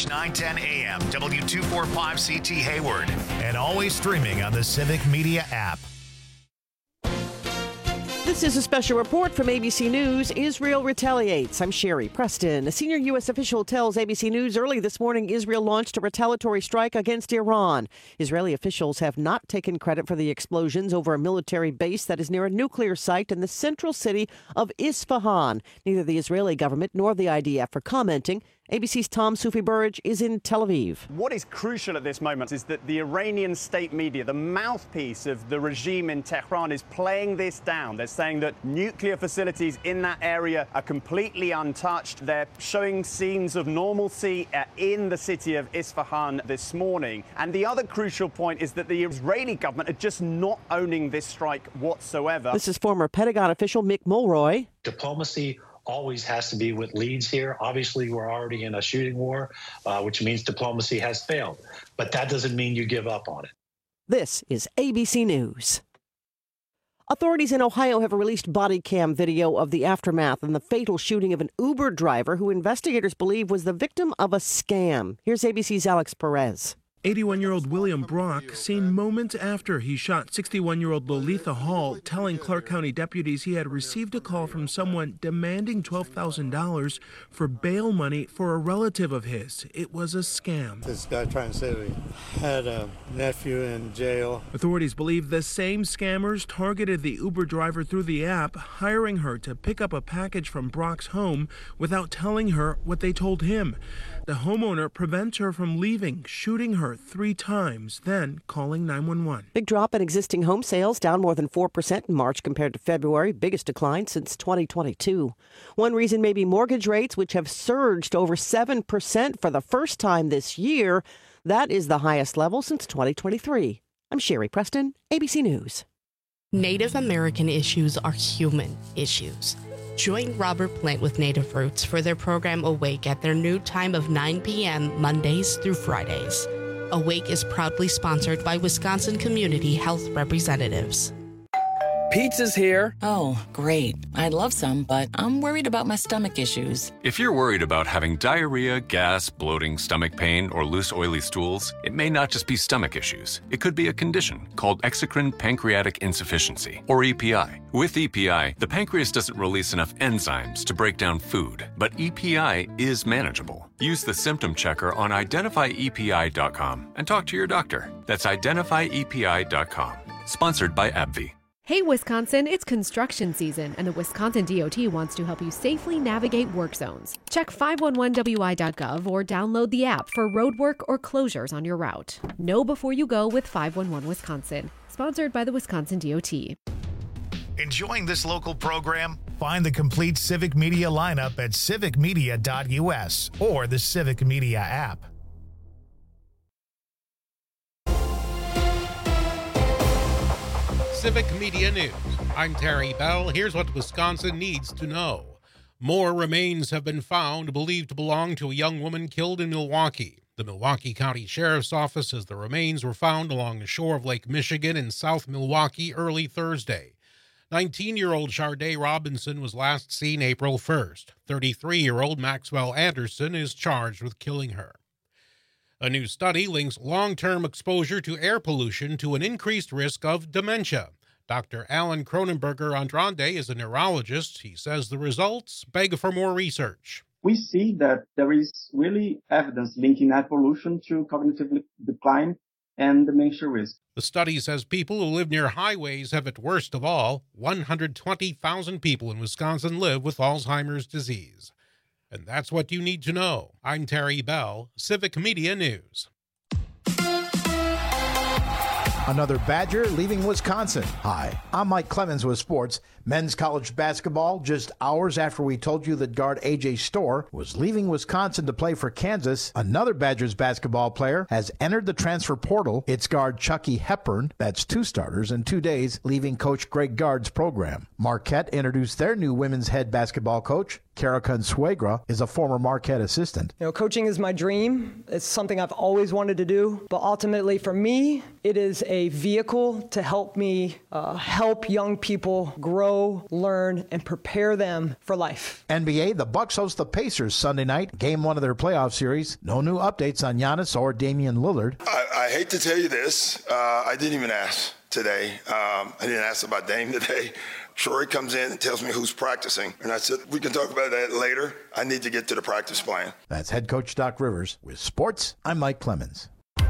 910 AM, W245CT Hayward, and always streaming on the Civic Media app. This is a special report from ABC News. Israel retaliates. I'm Sherry Preston. A senior U.S. official tells ABC News early this morning Israel launched a retaliatory strike against Iran. Israeli officials have not taken credit for the explosions over a military base that is near a nuclear site in the central city of Isfahan. Neither the Israeli government nor the IDF are commenting. ABC's Tom Sufi Burridge is in Tel Aviv. What is crucial at this moment is that the Iranian state media, the mouthpiece of the regime in Tehran, is playing this down. They're saying that nuclear facilities in that area are completely untouched. They're showing scenes of normalcy in the city of Isfahan this morning. And the other crucial point is that the Israeli government are just not owning this strike whatsoever. This is former Pentagon official Mick Mulroy. Diplomacy always has to be what leads here. Obviously, we're already in a shooting war, which means diplomacy has failed. But that doesn't mean you give up on it. This is ABC News. Authorities in Ohio have released body cam video of the aftermath and the fatal shooting of an Uber driver who investigators believe was the victim of a scam. Here's ABC's Alex Perez. 81-year-old William Brock seen moments after he shot 61-year-old Lolitha Hall, telling Clark County deputies he had received a call from someone demanding $12,000 for bail money for a relative of his. It was a scam. This guy trying to say he had a nephew in jail. Authorities believe the same scammers targeted the Uber driver through the app, hiring her to pick up a package from Brock's home without telling her what they told him. The homeowner prevents her from leaving, shooting her 3 times, then calling 911. Big drop in existing home sales, down more than 4% in March compared to February, biggest decline since 2022. One reason may be mortgage rates, which have surged over 7% for the first time this year. That is the highest level since 2023. I'm Sherry Preston, ABC News. Native American issues are human issues. Join Robert Plant with Native Roots for their program Awake at their new time of 9 p.m. Mondays through Fridays. Awake is proudly sponsored by Wisconsin Community Health Representatives. Pizza's here. Oh, great. I'd love some, but I'm worried about my stomach issues. If you're worried about having diarrhea, gas, bloating, stomach pain, or loose, oily stools, it may not just be stomach issues. It could be a condition called exocrine pancreatic insufficiency, or EPI. With EPI, the pancreas doesn't release enough enzymes to break down food, but EPI is manageable. Use the symptom checker on identifyepi.com and talk to your doctor. That's identifyepi.com. Sponsored by AbbVie. Hey, Wisconsin, it's construction season, and the Wisconsin DOT wants to help you safely navigate work zones. Check 511wi.gov or download the app for roadwork or closures on your route. Know before you go with 511 Wisconsin. Sponsored by the Wisconsin DOT. Enjoying this local program? Find the complete Civic Media lineup at civicmedia.us or the Civic Media app. Civic Media News. I'm Terry Bell. Here's what Wisconsin needs to know. More remains have been found believed to belong to a young woman killed in Milwaukee. The Milwaukee County Sheriff's Office says the remains were found along the shore of Lake Michigan in South Milwaukee early Thursday. 19-year-old Sharday Robinson was last seen April 1st. 33-year-old Maxwell Anderson is charged with killing her. A new study links long-term exposure to air pollution to an increased risk of dementia. Dr. Alan Cronenberger Andrande is a neurologist. He says the results beg for more research. We see that there is really evidence linking air pollution to cognitive decline and dementia risk. The study says people who live near highways have it worst of all. 120,000 people in Wisconsin live with Alzheimer's disease. And that's what you need to know. I'm Terry Bell, Civic Media News. Another Badger leaving Wisconsin. Hi, I'm Mike Clemens with sports. Men's college basketball, just hours after we told you that guard A.J. Storr was leaving Wisconsin to play for Kansas, another Badgers basketball player has entered the transfer portal. It's guard Chucky Hepburn. That's 2 starters in 2 days, leaving Coach Greg Gard's program. Marquette introduced their new women's head basketball coach. Kara Consuegra is a former Marquette assistant. Coaching is my dream. It's something I've always wanted to do. But ultimately, for me, it is a vehicle to help me help young people grow grow, learn, and prepare them for life. NBA, the Bucks host the Pacers Sunday night, game 1 of their playoff series. No new updates on Giannis or Damian Lillard. I hate to tell you this. I didn't even ask today. I didn't ask about Dame today. Troy comes in and tells me who's practicing. And I said, we can talk about that later. I need to get to the practice plan. That's head coach Doc Rivers. With sports, I'm Mike Clemens.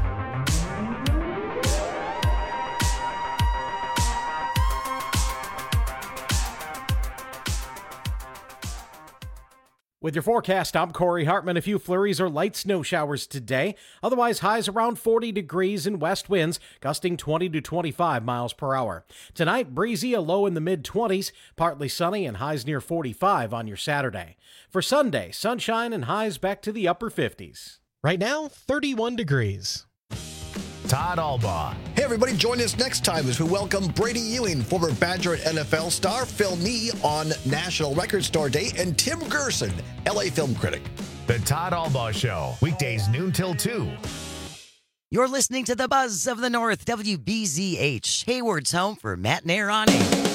With your forecast, I'm Corey Hartman. A few flurries or light snow showers today. Otherwise, highs around 40 degrees and west winds, gusting 20 to 25 miles per hour. Tonight, breezy, a low in the mid-20s, partly sunny and highs near 45 on your Saturday. For Sunday, sunshine and highs back to the upper 50s. Right now, 31 degrees. Todd Albaugh. Hey, everybody, join us next time as we welcome Brady Ewing, former Badger and NFL star, Phil Nee on National Record Store Day, and Tim Gerson, LA film critic. The Todd Albaugh Show, weekdays noon till 2. You're listening to the Buzz of the North, WBZH, Hayward's home for Matt and Aaron.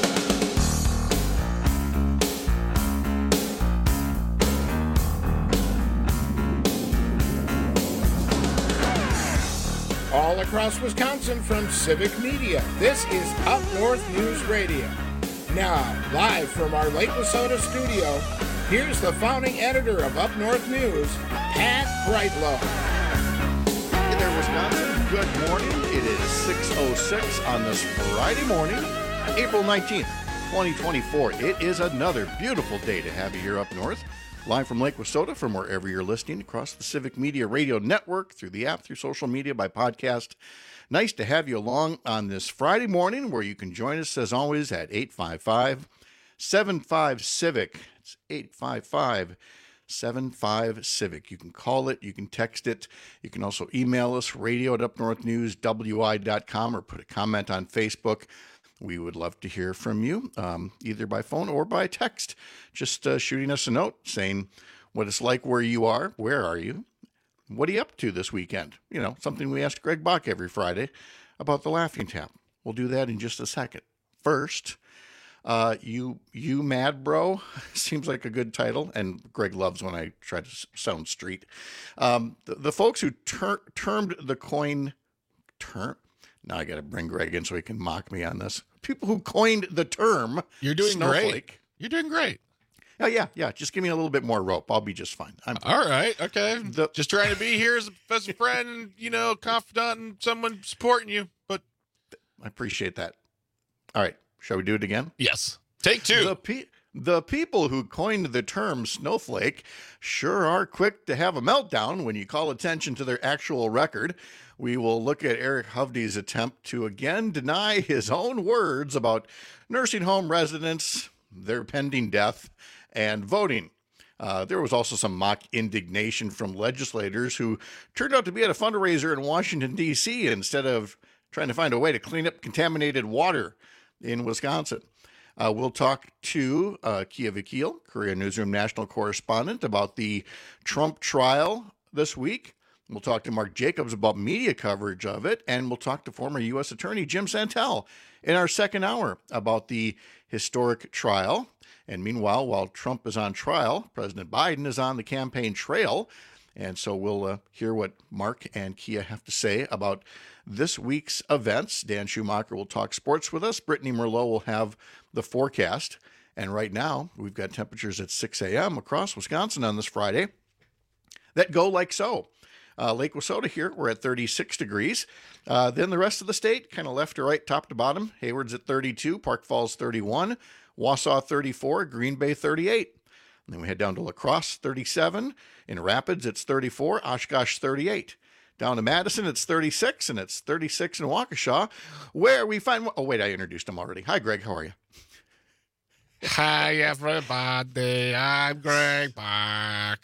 All across Wisconsin from Civic Media, this is Up North News Radio. Now, live from our Lake Wissota studio, here's the founding editor of Up North News, Pat Brightlow. Hey there, Wisconsin. Good morning. It is 6:06 on this Friday morning, April 19th, 2024. It is another beautiful day to have you here up north. Live from Lake Wissota, from wherever you're listening, across the Civic Media Radio Network, through the app, through social media, by podcast. Nice to have you along on this Friday morning, where you can join us, as always, at 855-75-CIVIC. It's 855-75-CIVIC. You can call it, you can text it. You can also email us, radio@upnorthnewswi.com, or put a comment on Facebook. We would love to hear from you, either by phone or by text. Just shooting us a note saying what it's like where you are. Where are you? What are you up to this weekend? You know, something we ask Greg Bach every Friday about the Laughing Tap. We'll do that in just a second. First, you Mad Bro seems like a good title, and Greg loves when I try to sound street. The folks who termed the coin Now I got to bring Greg in so he can mock me on this. People who coined the term You're doing snowflake. great. You're doing great. Oh, yeah. Just give me a little bit more rope. I'll be just fine. All right. Okay. Just trying to be here as a friend, confidant, and someone supporting you. But I appreciate that. All right. Shall we do it again? Yes. Take two. The people who coined the term snowflake sure are quick to have a meltdown when you call attention to their actual record. We will look at Eric Hovde's attempt to again deny his own words about nursing home residents, their pending death, and voting. There was also some mock indignation from legislators who turned out to be at a fundraiser in Washington, D.C. instead of trying to find a way to clean up contaminated water in Wisconsin. We'll talk to Kia Vakil, Korea Newsroom national correspondent, about the Trump trial this week. We'll talk to Mark Jacobs about media coverage of it, and we'll talk to former U.S. Attorney Jim Santel in our second hour about the historic trial. And meanwhile, while Trump is on trial, President Biden is on the campaign trail. And so we'll hear what Mark and Kia have to say about this week's events. Dan Schumacher will talk sports with us. Brittany Merlot will have the forecast. And right now, we've got temperatures at 6 a.m. across Wisconsin on this Friday that go like so. Lake Wissota here, we're at 36 degrees. Then the rest of the state, kind of left to right, top to bottom. Hayward's at 32, Park Falls 31, Wausau 34, Green Bay 38. And then we head down to La Crosse, 37. In Rapids, it's 34, Oshkosh 38. Down to Madison, it's 36, and it's 36 in Waukesha, where we find... Oh, wait, I introduced him already. Hi, Greg. How are you? Hi, everybody. I'm Greg Bach.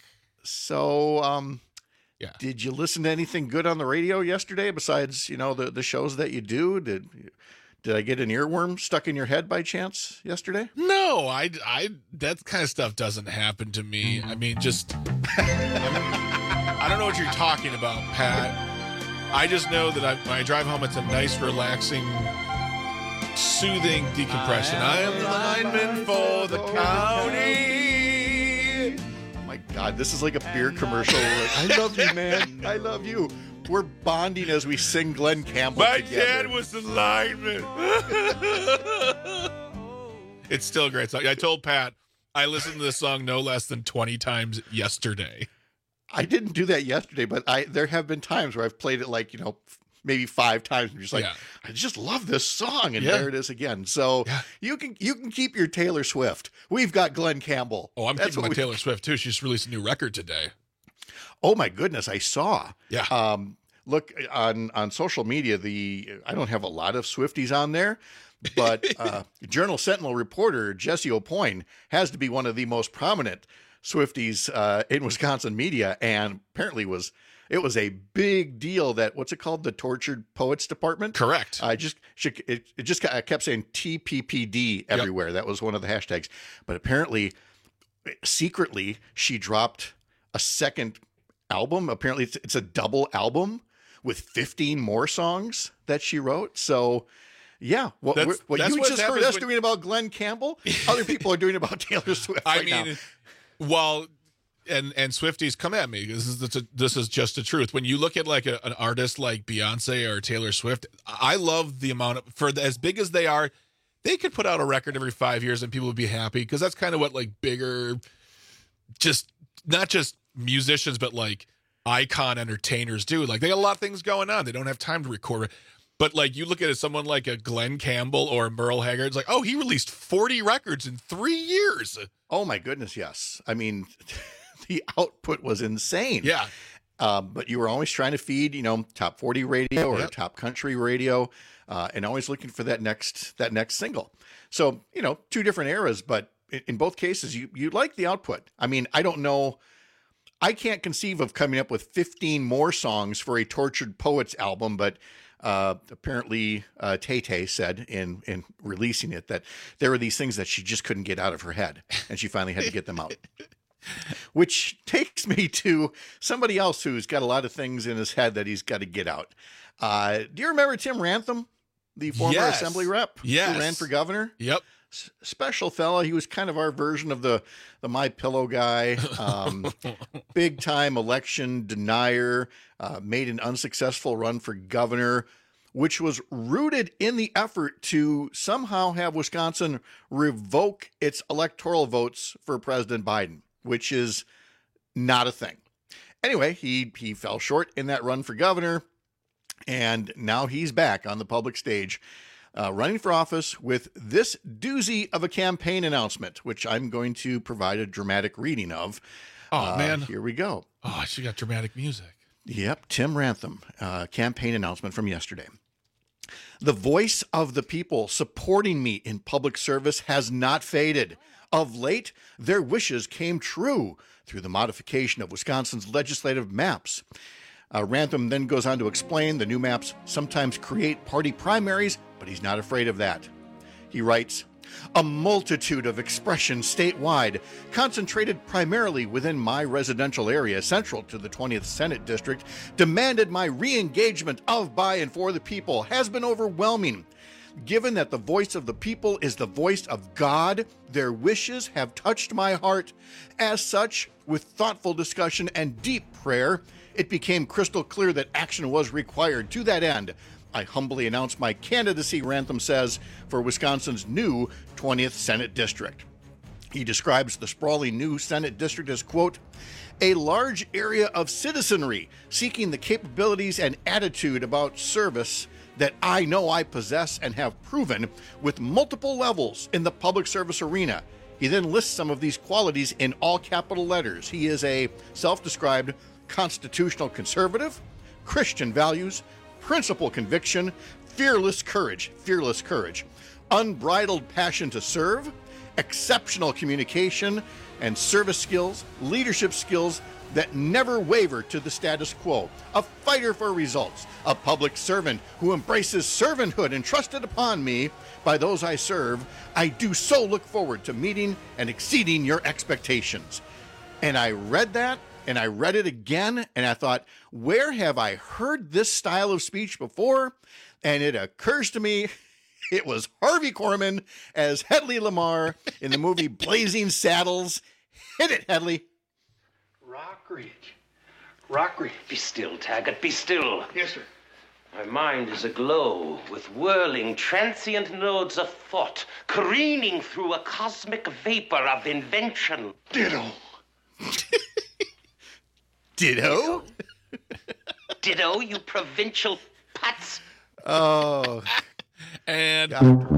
So, yeah. Did you listen to anything good on the radio yesterday besides, the shows that you do? Did I get an earworm stuck in your head by chance yesterday? No, I that kind of stuff doesn't happen to me. I mean, just I don't know what you're talking about, Pat. I just know that when I drive home, it's a nice, relaxing soothing decompression. I am the lineman for the county. Oh my God, this is like a beer commercial. I love you, man. I love you. We're bonding as we sing Glenn Campbell My together. dad was the lineman. It's still a great song. I told Pat I listened to this song no less than 20 times yesterday. I didn't do that yesterday, but there have been times where I've played it like, maybe 5 times. And just like, I just love this song. And there it is again. So you can keep your Taylor Swift. We've got Glenn Campbell. Oh, I'm keeping my Taylor Swift too. She just released a new record today. Oh my goodness, I saw. Yeah. Look on social media, I don't have a lot of Swifties on there, but Journal Sentinel reporter Jesse O'Poyne has to be one of the most prominent Swifties in Wisconsin media, and apparently it was a big deal that, what's it called? The Tortured Poets Department? Correct. I kept saying TPPD everywhere. That was one of the hashtags. But apparently, secretly, she dropped a second album. Apparently, it's a double album with 15 more songs that she wrote. So, yeah, what you just heard us doing about Glenn Campbell, other people are doing about Taylor Swift right now. Well, and Swifties, come at me. This is just the truth. When you look at like an artist like Beyonce or Taylor Swift, I love the amount of, for as big as they are, they could put out a record every 5 years and people would be happy, because that's kind of what like bigger, just not just musicians, but like icon entertainers do. Like they got a lot of things going on. They don't have time to record. But like you look at someone like a Glenn Campbell or a Merle Haggard, it's like, oh, he released 40 records in 3 years. Oh my goodness, yes. I mean, the output was insane. Yeah. But you were always trying to feed, top 40 radio or top country radio, and always looking for that next single. So, 2 different eras, but in both cases, you like the output. I mean, I don't know. I can't conceive of coming up with 15 more songs for a Tortured Poets album, but apparently Tay-Tay said in releasing it that there were these things that she just couldn't get out of her head, and she finally had to get them out. Which takes me to somebody else who's got a lot of things in his head that he's got to get out. Do you remember Tim Rantham, the former assembly rep who ran for governor? Yep. Special fella. He was kind of our version of the MyPillow guy. Big time election denier. Made an unsuccessful run for governor, which was rooted in the effort to somehow have Wisconsin revoke its electoral votes for President Biden, which is not a thing. Anyway, he fell short in that run for governor, and now he's back on the public stage, running for office with this doozy of a campaign announcement, which I'm going to provide a dramatic reading of. Oh, man. Here we go. Oh, she got dramatic music. Yep, Tim Rantham, campaign announcement from yesterday. The voice of the people supporting me in public service has not faded. Of late, their wishes came true through the modification of Wisconsin's legislative maps. Rantham then goes on to explain the new maps sometimes create party primaries, but he's not afraid of that. He writes, "A multitude of expressions statewide, concentrated primarily within my residential area central to the 20th Senate District, demanded my re-engagement of, by, and for the people has been overwhelming. Given that the voice of the people is the voice of God, their wishes have touched my heart. As such, with thoughtful discussion and deep prayer, it became crystal clear that action was required. To that end, I humbly announce my candidacy," Rantham says, "for Wisconsin's new 20th Senate District." He describes the sprawling new Senate District as, quote, "a large area of citizenry seeking the capabilities and attitude about service that I know I possess and have proven with multiple levels in the public service arena." He then lists some of these qualities in all capital letters. He is a self-described constitutional conservative, Christian values, principle conviction, fearless courage, unbridled passion to serve, exceptional communication and service skills, leadership skills that never waver to the status quo, a fighter for results, a public servant who embraces servanthood entrusted upon me by those I serve. I do so look forward to meeting and exceeding your expectations. And I read that, and I read it again, and I thought, where have I heard this style of speech before? And it occurs to me It was Harvey Korman as Hedley Lamar in the movie Blazing Saddles. Hit it, Hedley. Rockridge, be still, Taggart, be still. Yes, sir. My mind is aglow with whirling, transient nodes of thought, careening through a cosmic vapor of invention. Ditto. Ditto? Ditto, you provincial putz. Oh. And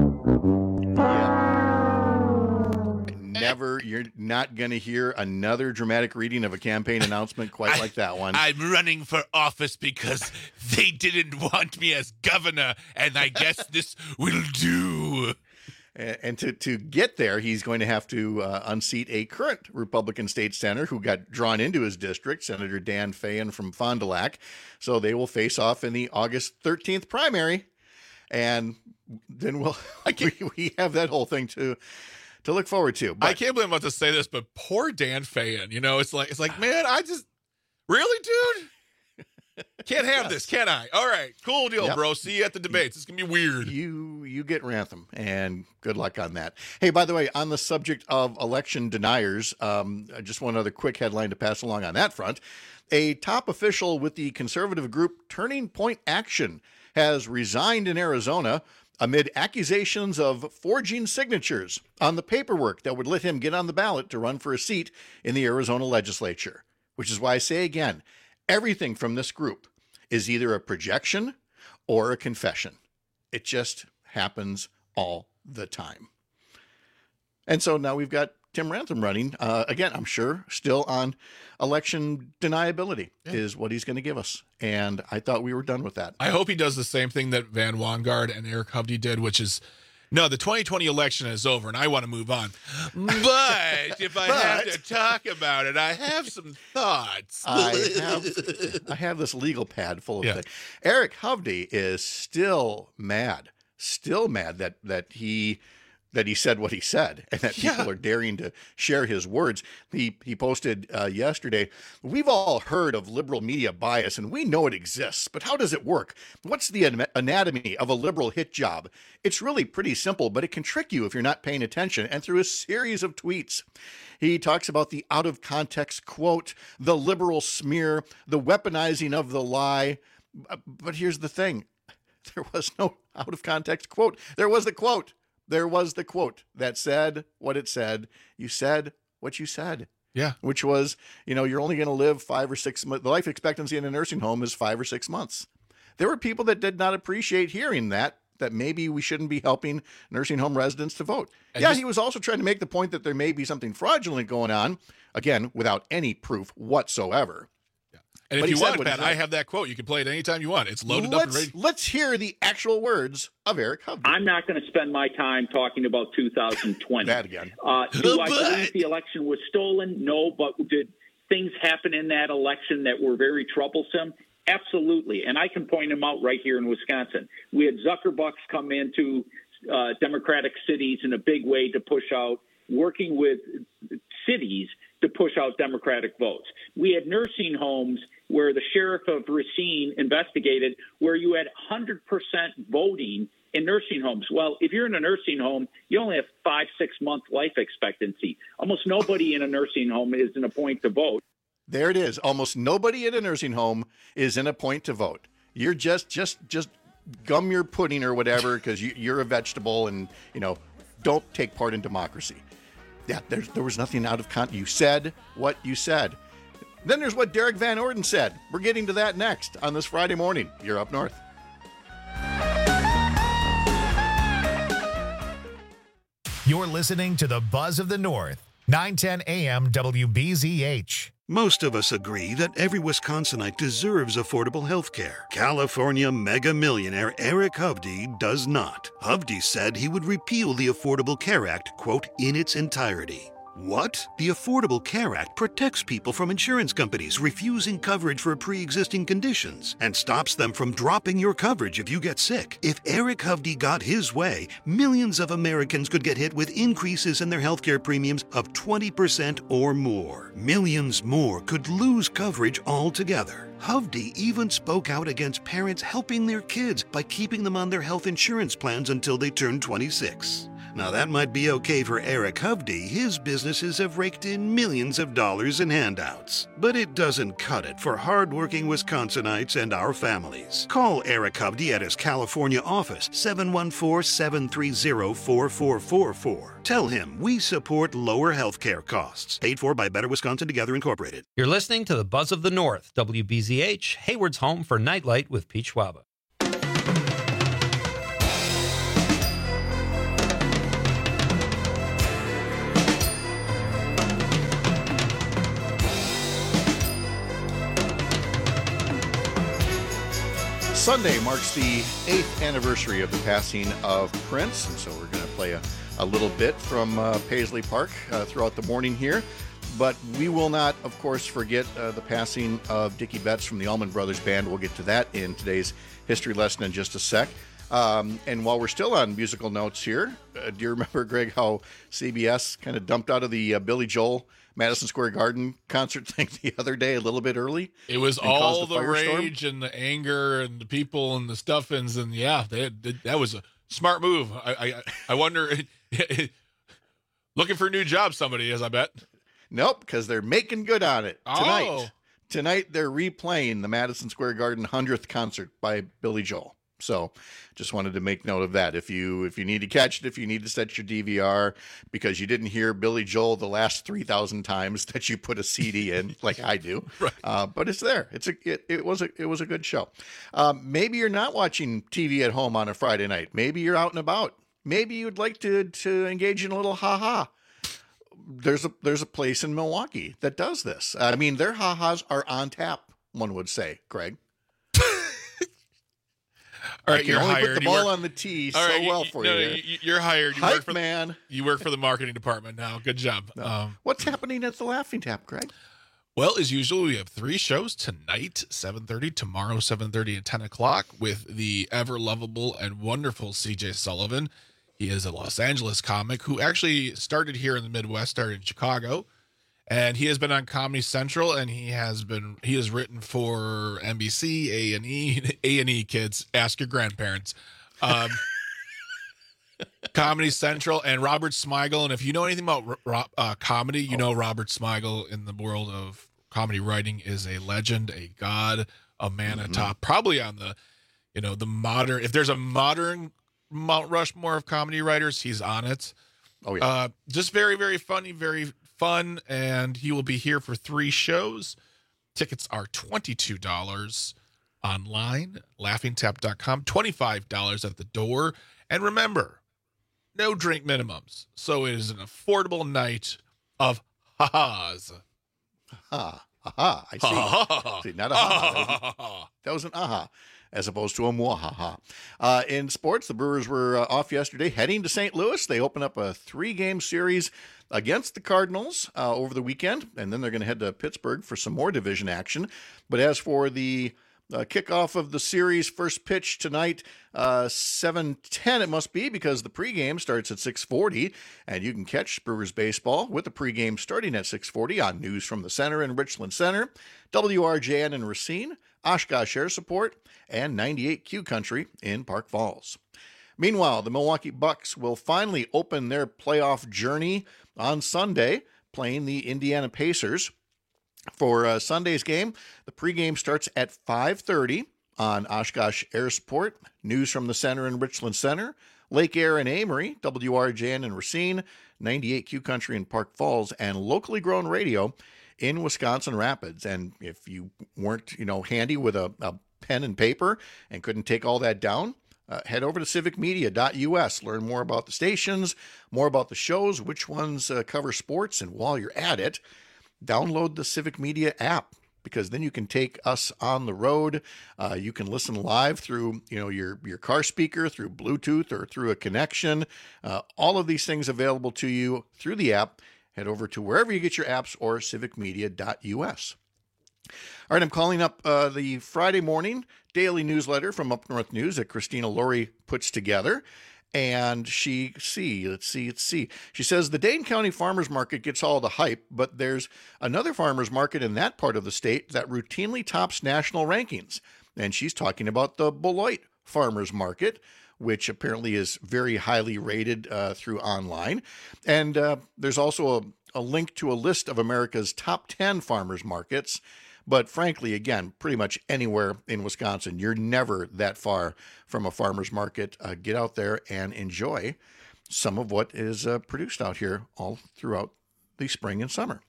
you're not going to hear another dramatic reading of a campaign announcement quite like that one. I'm running for office because they didn't want me as governor, and I guess this will do. And to get there, he's going to have to unseat a current Republican state senator who got drawn into his district, Senator Dan Fayen from Fond du Lac. So they will face off in the August 13th primary. And then we have that whole thing to look forward to. But I can't believe I'm about to say this, but poor Dan Fayen. You know, it's like, man, really, dude? Can't have this, can I? All right, cool deal, bro. See you at the debates. It's gonna be weird. You get Rantham, and good luck on that. Hey, by the way, on the subject of election deniers, just one other quick headline to pass along on that front. A top official with the conservative group Turning Point Action has resigned in Arizona amid accusations of forging signatures on the paperwork that would let him get on the ballot to run for a seat in the Arizona legislature. Which is why I say again, everything from this group is either a projection or a confession. It just happens all the time. And so now we've got Tim Rantham running. Again, I'm sure still on election deniability is what he's going to give us. And I thought we were done with that. I hope he does the same thing that Van Wangard and Eric Hovde did, which is, no, the 2020 election is over and I want to move on. But if I have to talk about it, I have some thoughts. I have this legal pad full of things. Eric Hovde is still mad that he said what he said and that people are daring to share his words. He posted yesterday, "We've all heard of liberal media bias and we know it exists, but how does it work? What's the anatomy of a liberal hit job? It's really pretty simple, but it can trick you if you're not paying attention." And through a series of tweets, he talks about the out of context quote, the liberal smear, the weaponizing of the lie. But here's the thing. There was no out of context quote. There was the quote. There was the quote that said what it said. You said what you said. Yeah. Which was, you're only going to live 5 or 6 months. The life expectancy in a nursing home is 5 or 6 months. There were people that did not appreciate hearing that maybe we shouldn't be helping nursing home residents to vote. He was also trying to make the point that there may be something fraudulent going on, again, without any proof whatsoever. And if you want, Pat, I have that quote. You can play it anytime you want. It's loaded up and ready. Let's hear the actual words of Eric Hovde. I'm not going to spend my time talking about 2020. That again. Do I believe the election was stolen? No, but did things happen in that election that were very troublesome? Absolutely. And I can point them out right here in Wisconsin. We had Zuckerbucks come into Democratic cities in a big way to push out, working with cities to push out Democratic votes. We had nursing homes where the sheriff of Racine investigated where you had 100% voting in nursing homes. Well, if you're in a nursing home, you only have 5-6 month life expectancy. Almost nobody in a nursing home is in a point to vote. There it is. Almost nobody in a nursing home is in a point to vote. You're just gum your pudding or whatever because you're a vegetable and, don't take part in democracy. Yeah, there was nothing out of context. You said what you said. Then there's what Derek Van Orden said. We're getting to that next on this Friday morning. You're Up North. You're listening to the Buzz of the North, 910 AM WBZH. Most of us agree that every Wisconsinite deserves affordable health care. California mega millionaire Eric Hovde does not. Hovde said he would repeal the Affordable Care Act, quote, in its entirety. What? The Affordable Care Act protects people from insurance companies refusing coverage for pre-existing conditions and stops them from dropping your coverage if you get sick. If Eric Hovde got his way, millions of Americans could get hit with increases in their healthcare premiums of 20% or more. Millions more could lose coverage altogether. Hovde even spoke out against parents helping their kids by keeping them on their health insurance plans until they turn 26. Now that might be okay for Eric Hovde. His businesses have raked in millions of dollars in handouts. But it doesn't cut it for hardworking Wisconsinites and our families. Call Eric Hovde at his California office, 714-730-4444. Tell him we support lower healthcare costs. Paid for by Better Wisconsin Together Incorporated. You're listening to the Buzz of the North, WBZH, Hayward's home for Nightlight with Pete Schwaba. Sunday marks the 8th anniversary of the passing of Prince, and so we're going to play a little bit from Paisley Park throughout the morning here. But we will not, of course, forget the passing of Dickie Betts from the Allman Brothers Band. We'll get to that in today's history lesson in just a sec. And while we're still on musical notes here, do you remember, Greg, how CBS kind of dumped out of the Billy Joel Madison Square Garden concert thing the other day a little bit early? It was all the rage and the anger and the people and the stuffings, and yeah, that was a smart move. I wonder, looking for a new job, somebody is, I bet. Nope, because they're making good on it tonight. Oh. Tonight they're replaying the Madison Square Garden 100th concert by Billy Joel. So just wanted to make note of that. If you need to catch it, if you need to set your DVR because you didn't hear Billy Joel the last 3,000 times that you put a CD in, like I do, right. But it's there. It was a good show. Maybe you're not watching TV at home on a Friday night. Maybe you're out and about. Maybe you'd like to engage in a little ha-ha. There's a place in Milwaukee that does this. I mean, their ha-has are on tap, one would say, Craig. All right, you're hired. Put the ball on the tee so well for you. You're hired. You work for the marketing department now. Good job. No. What's happening at the Laughing Tap, Greg? Well, as usual, we have 3 shows tonight, 7:30, tomorrow, 7:30, and 10 o'clock with the ever lovable and wonderful CJ Sullivan. He is a Los Angeles comic who actually started here in the Midwest, started in Chicago. And he has been on Comedy Central, and he has written for NBC, A&E kids. Ask your grandparents. Comedy Central and Robert Smigel. And if you know anything about comedy, you know Robert Smigel in the world of comedy writing is a legend, a god, a man atop. Probably on the modern. If there's a modern Mount Rushmore of comedy writers, he's on it. Oh yeah, just very, very funny, very fun, and he will be here for 3 shows. Tickets are $22 online, laughingtap.com, $25 at the door. And remember, no drink minimums. So it is an affordable night of ha-has. Ha-ha. I see. See, not a ha-ha. That was an aha, as opposed to a mwahaha. In sports, the Brewers were off yesterday, heading to St. Louis. They open up a 3-game series against the Cardinals over the weekend, and then they're going to head to Pittsburgh for some more division action. But as for the kickoff of the series, first pitch tonight, 7:10 it must be, because the pregame starts at 6:40, and you can catch Brewers baseball with the pregame starting at 6:40 on News from the Center in Richland Center, WRJN in Racine, Oshkosh Air Support, and 98Q Country in Park Falls. Meanwhile, the Milwaukee Bucks will finally open their playoff journey on Sunday, playing the Indiana Pacers. For Sunday's game, the pregame starts at 5:30 on Oshkosh Air Support, News from the Center in Richland Center, Lake Air in Amory, WRJN in Racine, 98Q Country in Park Falls, and locally grown radio in Wisconsin Rapids. And if you weren't, handy with a pen and paper and couldn't take all that down, head over to civicmedia.us. Learn more about the stations, more about the shows, which ones cover sports, and while you're at it, download the Civic Media app, because then you can take us on the road. You can listen live through your car speaker, through Bluetooth, or through a connection. All of these things available to you through the app. Head over to wherever you get your apps or civicmedia.us. All right, I'm calling up the Friday morning daily newsletter from Up North News that Christina Laurie puts together. And let's see. She says the Dane County Farmers Market gets all the hype, but there's another farmers market in that part of the state that routinely tops national rankings. And she's talking about the Beloit Farmers Market, which apparently is very highly rated through online. And there's also a link to a list of America's top 10 farmers markets. But frankly, again, pretty much anywhere in Wisconsin, you're never that far from a farmer's market. Get out there and enjoy some of what is produced out here all throughout the spring and summer.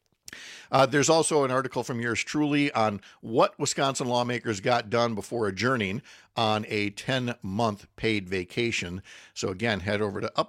There's also an article from yours truly on what Wisconsin lawmakers got done before adjourning on a 10-month paid vacation. So again, head over to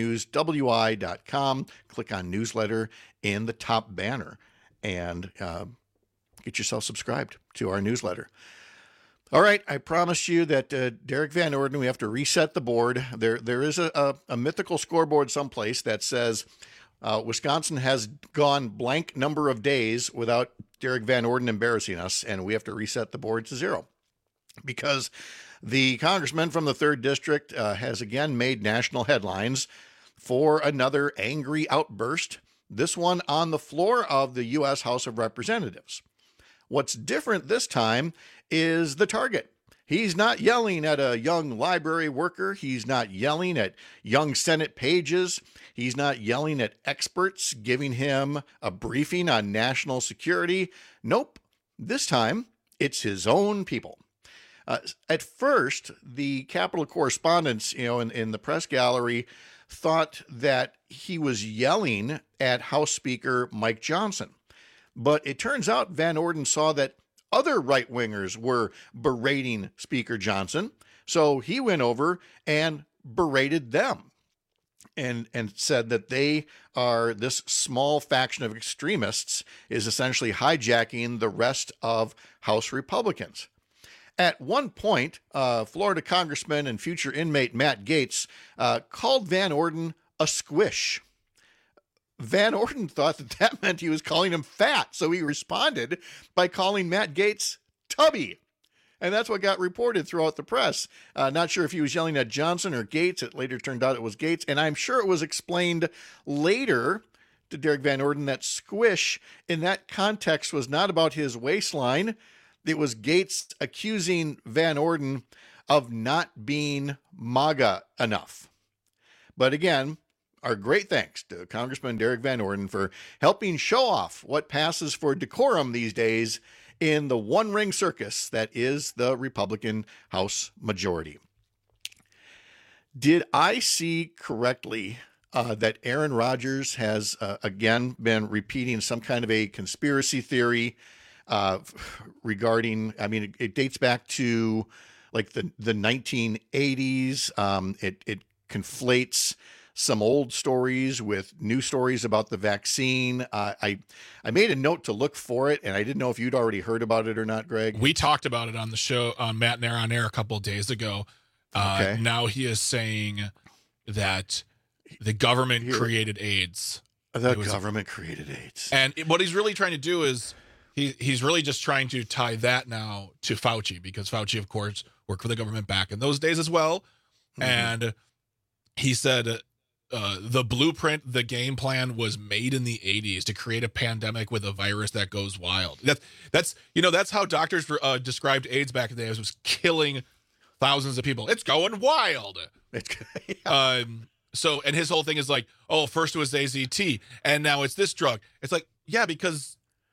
upnorthnewswi.com, click on newsletter in the top banner, and get yourself subscribed to our newsletter. All right, I promised you that Derek Van Orden, we have to reset the board. There is a mythical scoreboard someplace that says Wisconsin has gone blank number of days without Derek Van Orden embarrassing us, and we have to reset the board to 0. Because the congressman from the 3rd District has again made national headlines for another angry outburst, this one on the floor of the U.S. House of Representatives. What's different this time is the target. He's not yelling at a young library worker. He's not yelling at young Senate pages. He's not yelling at experts giving him a briefing on national security. Nope. This time, it's his own people. At first, the Capitol correspondents, in the press gallery thought that he was yelling at House Speaker Mike Johnson. But it turns out Van Orden saw that other right-wingers were berating Speaker Johnson, so he went over and berated them and said that they are, this small faction of extremists is essentially hijacking the rest of House Republicans. At one point, Florida Congressman and future inmate Matt Gaetz called Van Orden a squish. Van Orden thought that meant he was calling him fat, so he responded by calling Matt Gaetz tubby. And that's what got reported throughout the press. Not sure if he was yelling at Johnson or Gaetz. It later turned out it was Gaetz. And I'm sure it was explained later to Derek Van Orden that squish in that context was not about his waistline. It was Gaetz accusing Van Orden of not being MAGA enough. But again, our great thanks to Congressman Derek Van Orden for helping show off what passes for decorum these days in the one-ring circus that is the Republican House majority. Did I see correctly that Aaron Rodgers has again been repeating some kind of a conspiracy theory regarding, it dates back to like the 1980s. It conflates some old stories with new stories about the vaccine. I made a note to look for it, and I didn't know if you'd already heard about it or not, Greg. We talked about it on the show on Matt Nair on Air a couple of days ago. Okay. Now he is saying that the government created AIDS. The government created AIDS. And what he's really trying to do is he's really just trying to tie that now to Fauci, because Fauci, of course, worked for the government back in those days as well. Mm-hmm. And he said the blueprint, the game plan was made in the 80s to create a pandemic with a virus that goes wild. That's how doctors described AIDS back in the day. It was killing thousands of people. It's going wild. Yeah. So, and his whole thing is like, oh, first it was AZT, and now it's this drug. It's like, yeah, because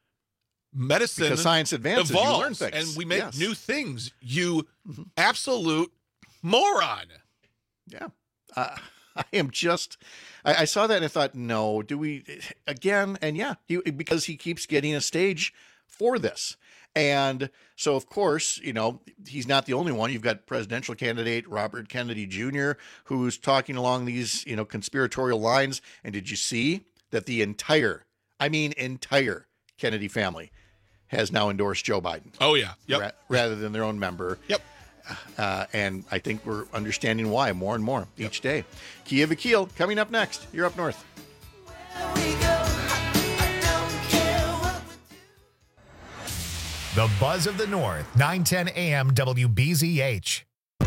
science advances, evolves, you learn things, and we make new things. You absolute moron. Yeah. I saw that and I thought, no, do we again? And yeah, because he keeps getting a stage for this. And so, of course, he's not the only one. You've got presidential candidate Robert Kennedy Jr., who's talking along these, conspiratorial lines. And did you see that the entire Kennedy family has now endorsed Joe Biden? Oh, yeah. Yep. Rather than their own member. Yep. And I think we're understanding why more and more each day. Kia Vakil coming up next. You're Up North. Where we go. The Buzz of the North, 910 AM WBZH.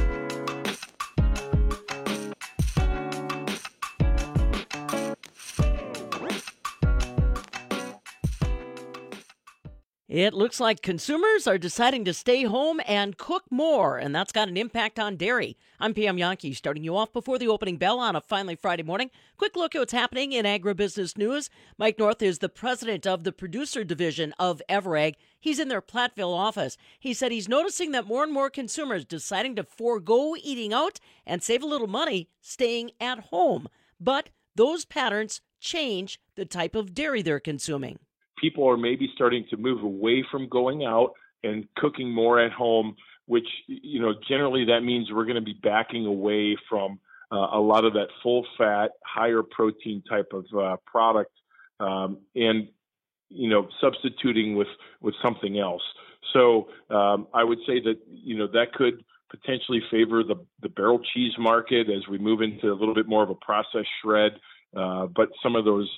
It looks like consumers are deciding to stay home and cook more, and that's got an impact on dairy. I'm PM Yankee, starting you off before the opening bell on a finally Friday morning. Quick look at what's happening in agribusiness news. Mike North is the president of the producer division of Everag. He's in their Platteville office. He said he's noticing that more and more consumers deciding to forego eating out and save a little money staying at home. But those patterns change the type of dairy they're consuming. People are maybe starting to move away from going out and cooking more at home, which, generally that means we're going to be backing away from a lot of that full fat, higher protein type of product and substituting with something else. So I would say that, that could potentially favor the barrel cheese market as we move into a little bit more of a processed shred. But some of those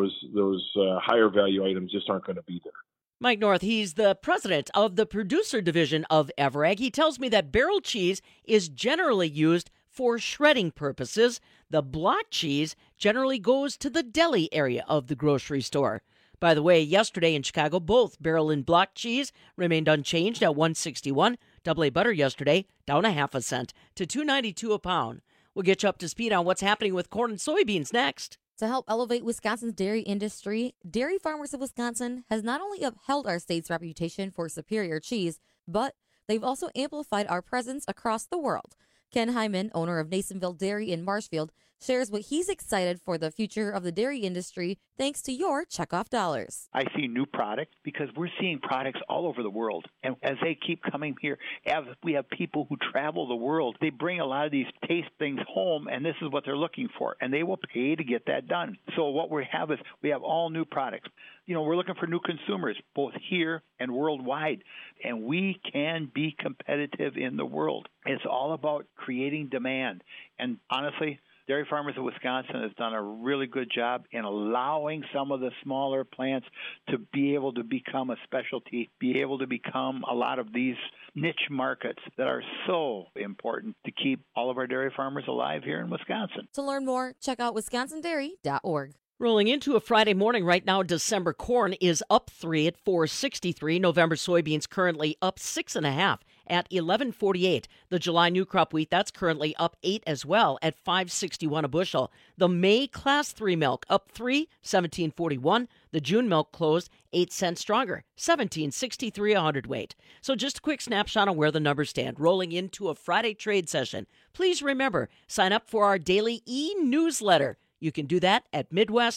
higher value items just aren't going to be there. Mike North, he's the president of the producer division of Everag. He tells me that barrel cheese is generally used for shredding purposes. The block cheese generally goes to the deli area of the grocery store. By the way, yesterday in Chicago, both barrel and block cheese remained unchanged at $1.61. Double-A butter yesterday down a half a cent to $2.92 a pound. We'll get you up to speed on what's happening with corn and soybeans next. To help elevate Wisconsin's dairy industry, Dairy Farmers of Wisconsin has not only upheld our state's reputation for superior cheese, but they've also amplified our presence across the world. Ken Hyman, owner of Nasonville Dairy in Marshfield, shares what he's excited for the future of the dairy industry thanks to your checkoff dollars. I see new products because we're seeing products all over the world. And as they keep coming here, as we have people who travel the world, they bring a lot of these taste things home, and this is what they're looking for. And they will pay to get that done. So what we have is we have all new products. We're looking for new consumers, both here and worldwide. And we can be competitive in the world. It's all about creating demand. And honestly, Dairy Farmers of Wisconsin has done a really good job in allowing some of the smaller plants to be able to become a specialty, be able to become a lot of these niche markets that are so important to keep all of our dairy farmers alive here in Wisconsin. To learn more, check out wisconsindairy.org. Rolling into a Friday morning right now, December corn is up 3 at $4.63. November soybeans currently up 6.5 at $11.48. The July new crop wheat, that's currently up 8 as well at $5.61 a bushel. The May Class 3 milk up 3, $17.41. The June milk closed 8 cents stronger, $17.63 a hundredweight. So just a quick snapshot on where the numbers stand. Rolling into a Friday trade session. Please remember, sign up for our daily e-newsletter. You can do that at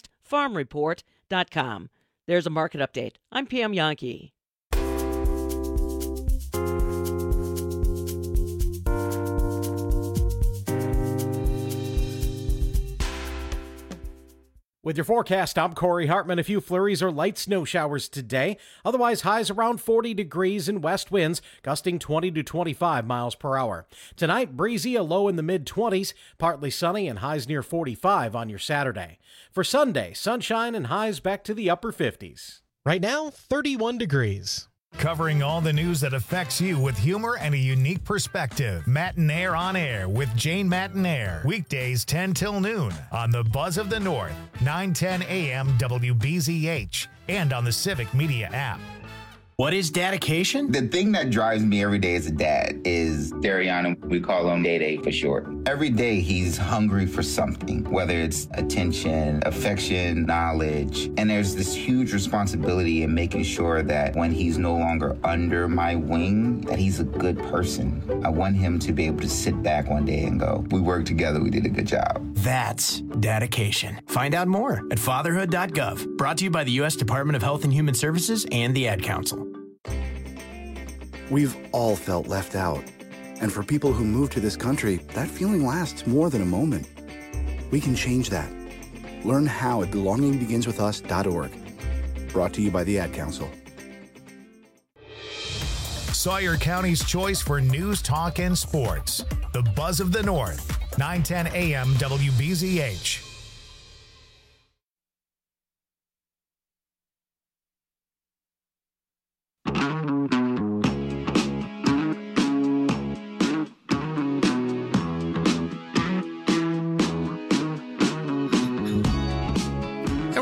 MidwestFarmReport.com. There's a market update. I'm PM Yankee. With your forecast, I'm Corey Hartman. A few flurries or light snow showers today. Otherwise, highs around 40 degrees and west winds, gusting 20 to 25 miles per hour. Tonight, breezy, a low in the mid-20s, partly sunny and highs near 45 on your Saturday. For Sunday, sunshine and highs back to the upper 50s. Right now, 31 degrees. Covering all the news that affects you with humor and a unique perspective. Matinaire on Air with Jane Matinaire. Weekdays 10 till noon on the Buzz of the North, 910 AM WBZH, and on the Civic Media app. What is dedication? The thing that drives me every day as a dad is Dariana. We call him Day for short. Every day he's hungry for something, whether it's attention, affection, knowledge. And there's this huge responsibility in making sure that when he's no longer under my wing, that he's a good person. I want him to be able to sit back one day and go, we worked together, we did a good job. That's dedication. Find out more at fatherhood.gov. Brought to you by the U.S. Department of Health and Human Services and the Ad Council. We've all felt left out. And for people who move to this country, that feeling lasts more than a moment. We can change that. Learn how at belongingbeginswithus.org. Brought to you by the Ad Council. Sawyer County's choice for news, talk, and sports. The Buzz of the North, 910 AM WBZH.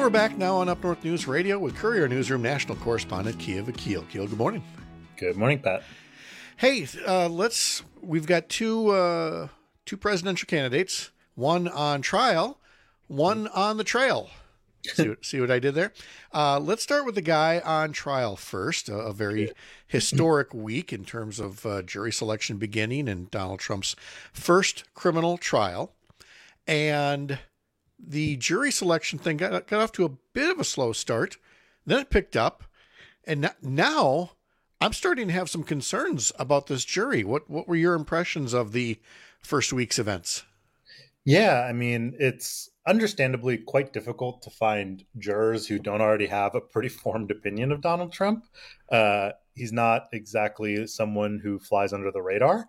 we're back now on Up North News Radio with Courier Newsroom national correspondent Kia Vakil. Keel, good morning. Good morning, Pat. Hey, we've got two presidential candidates, one on trial, one on the trail. See what I did there? Let's start with the guy on trial first. A very historic week in terms of jury selection beginning and Donald Trump's first criminal trial. And the jury selection thing got off to a bit of a slow start. Then it picked up. And now I'm starting to have some concerns about this jury. What were your impressions of the first week's events? Yeah, I mean, it's understandably quite difficult to find jurors who don't already have a pretty formed opinion of Donald Trump. He's not exactly someone who flies under the radar.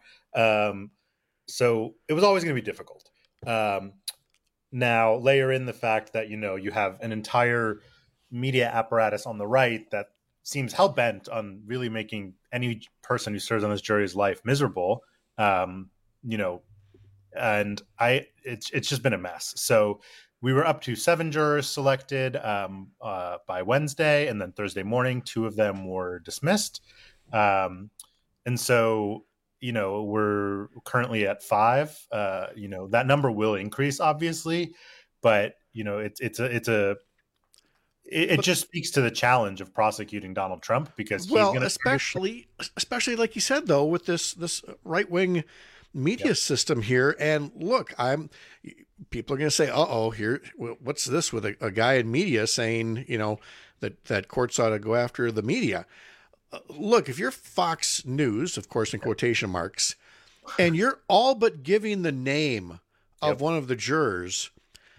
So it was always going to be difficult. Now, layer in the fact that, you have an entire media apparatus on the right that seems hell-bent on really making any person who serves on this jury's life miserable, and it's just been a mess. So we were up to 7 jurors selected by Wednesday, and then Thursday morning, 2 of them were dismissed. And so, we're currently at 5. That number will increase, obviously, but it just speaks to the challenge of prosecuting Donald Trump because he's going to especially like you said though with this right-wing media system here. And look, people are going to say, here, what's this with a guy in media saying, that courts ought to go after the media. Look, if you're Fox News, of course, in quotation marks, and you're all but giving the name of one of the jurors,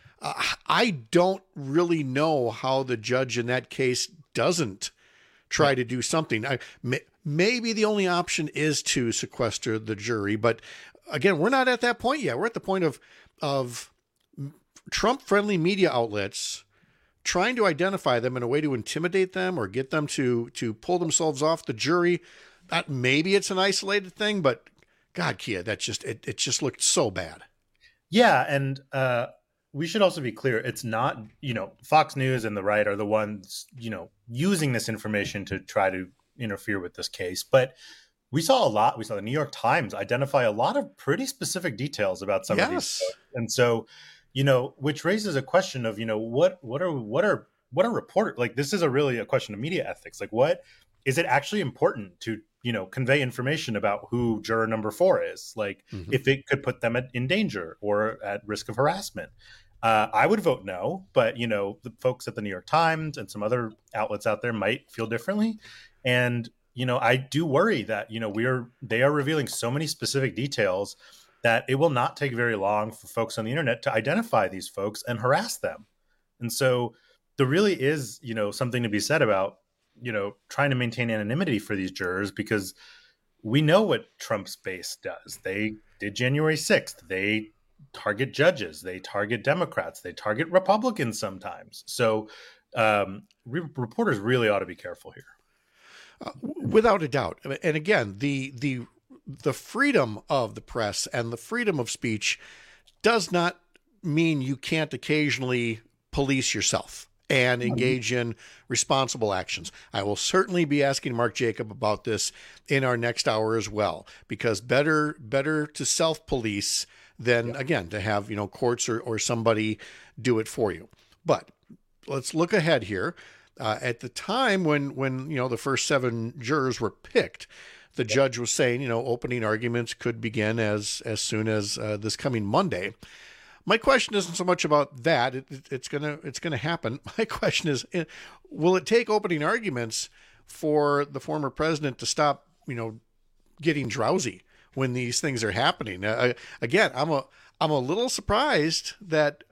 I don't really know how the judge in that case doesn't try to do something. Maybe the only option is to sequester the jury, but again, we're not at that point yet. We're at the point of Trump-friendly media outlets trying to identify them in a way to intimidate them or get them to pull themselves off the jury. Maybe it's an isolated thing, but God, Kia, it just looked so bad. Yeah, and we should also be clear. It's not, Fox News and the right are the ones, using this information to try to interfere with this case. But we saw the New York Times identify a lot of pretty specific details about some of these. And so, which raises a question of, what are reporters like? This is really a question of media ethics. Like, what is it actually important to, convey information about who juror number 4 is? Like, if it could put them in danger or at risk of harassment. I would vote no, but, the folks at the New York Times and some other outlets out there might feel differently. And, I do worry that, they are revealing so many specific details that it will not take very long for folks on the internet to identify these folks and harass them. And so there really is, something to be said about, trying to maintain anonymity for these jurors, because we know what Trump's base does. They did January 6th. They target judges. They target Democrats. They target Republicans sometimes. So reporters really ought to be careful here. Without a doubt. And again, the freedom of the press and the freedom of speech does not mean you can't occasionally police yourself and engage in responsible actions. I will certainly be asking Mark Jacob about this in our next hour as well, because better to self-police than, again, to have, courts or somebody do it for you. But let's look ahead here. At the time when the first 7 jurors were picked, the judge was saying, opening arguments could begin as soon as this coming Monday. My question isn't so much about that. It's gonna happen. My question is, will it take opening arguments for the former president to stop, getting drowsy when these things are happening? Again, I'm a little surprised that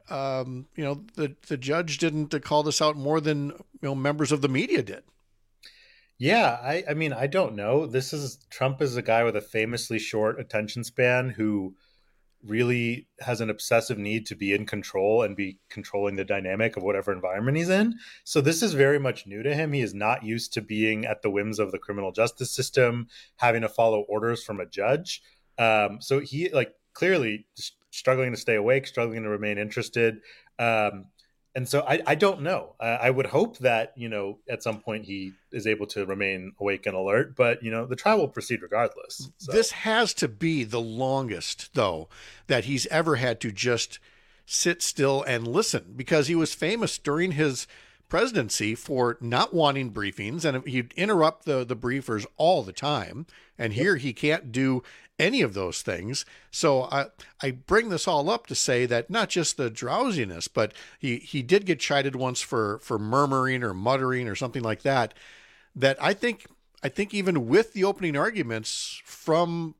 the judge didn't call this out more than members of the media did. Yeah, I mean, I don't know. Trump is a guy with a famously short attention span who really has an obsessive need to be in control and be controlling the dynamic of whatever environment he's in. So this is very much new to him. He is not used to being at the whims of the criminal justice system, having to follow orders from a judge. So he clearly struggling to stay awake, struggling to remain interested. And so I don't know. I would hope that, at some point he is able to remain awake and alert, but, the trial will proceed regardless. So. This has to be the longest, though, that he's ever had to just sit still and listen, because he was famous during his presidency for not wanting briefings, and he'd interrupt the briefers all the time. And here he can't do any of those things. So I bring this all up to say that not just the drowsiness, but he did get chided once for murmuring or muttering or something like that. That I think even with the opening arguments from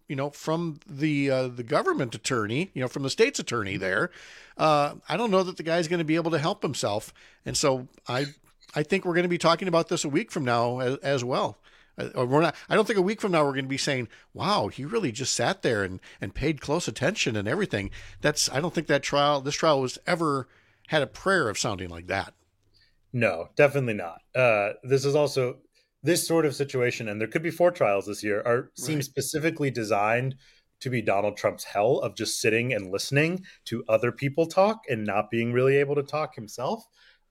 the government attorney, from the state's attorney there, I don't know that the guy's going to be able to help himself. And so I think we're going to be talking about this a week from now as well. We're not. I don't think a week from now we're going to be saying, "Wow, he really just sat there and paid close attention and everything." I don't think this trial was ever had a prayer of sounding like that. No, definitely not. This is also this sort of situation, and there could be 4 trials this year, seem specifically designed to be Donald Trump's hell of just sitting and listening to other people talk and not being really able to talk himself.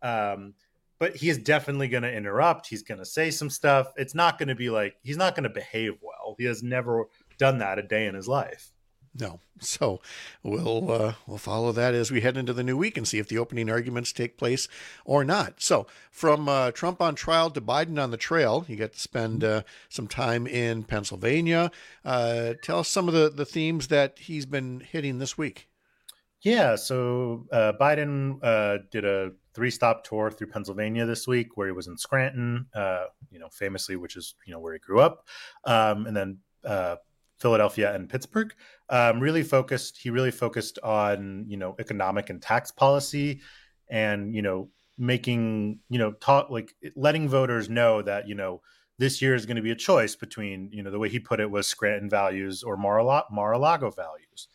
But he is definitely going to interrupt. He's going to say some stuff. It's not going to be like, he's not going to behave well. He has never done that a day in his life. No. So we'll follow that as we head into the new week and see if the opening arguments take place or not. So from Trump on trial to Biden on the trail, you get to spend some time in Pennsylvania. Tell us some of the themes that he's been hitting this week. Yeah. So Biden did a 3-stop tour through Pennsylvania this week, where he was in Scranton, famously, which is, where he grew up. And then Philadelphia and Pittsburgh. He really focused on, economic and tax policy and, making, letting voters know that, this year is going to be a choice between, the way he put it was Scranton values or Mar-a-Lago values.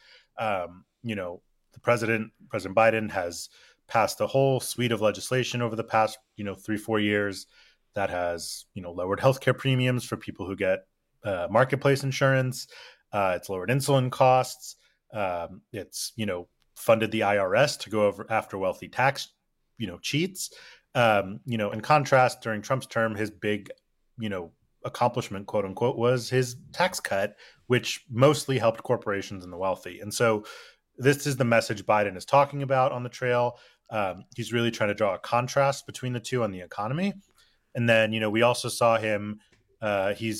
President Biden has passed a whole suite of legislation over the past, 3-4 years that has, lowered healthcare premiums for people who get marketplace insurance. It's lowered insulin costs. It's, funded the IRS to go after wealthy tax, cheats. In contrast, during Trump's term, his big, accomplishment, quote unquote, was his tax cut, which mostly helped corporations and the wealthy. And so this is the message Biden is talking about on the trail. He's really trying to draw a contrast between the two on the economy. And then, we also saw him, he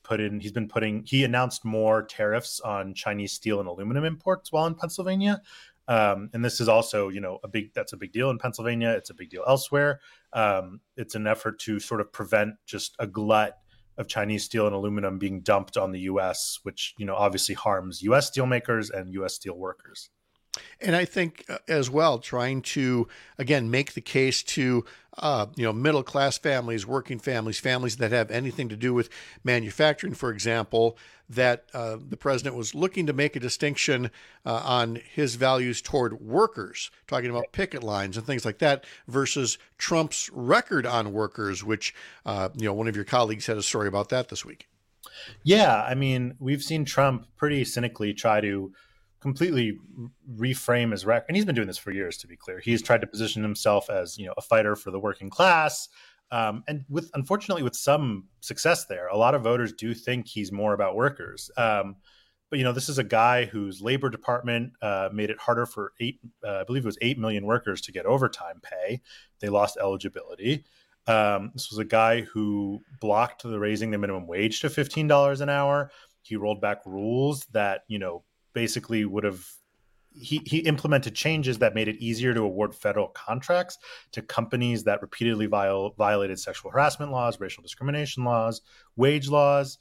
announced more tariffs on Chinese steel and aluminum imports while in Pennsylvania. And this is also, that's a big deal in Pennsylvania. It's a big deal elsewhere. It's an effort to sort of prevent just a glut of Chinese steel and aluminum being dumped on the U.S., which, obviously harms U.S. steelmakers and U.S. steel workers. And I think as well, trying to, again, make the case to, middle-class families, working families that have anything to do with manufacturing, for example, that the president was looking to make a distinction on his values toward workers, talking about picket lines and things like that, versus Trump's record on workers, which, one of your colleagues had a story about that this week. Yeah, I mean, we've seen Trump pretty cynically try to completely reframe his record. And he's been doing this for years, to be clear. He's tried to position himself as, a fighter for the working class. And unfortunately, with some success there. A lot of voters do think he's more about workers. But, this is a guy whose labor department made it harder for 8 million workers to get overtime pay. They lost eligibility. This was a guy who blocked raising the minimum wage to $15 an hour. He rolled back rules that, basically he implemented changes that made it easier to award federal contracts to companies that repeatedly violated sexual harassment laws, racial discrimination laws, wage laws.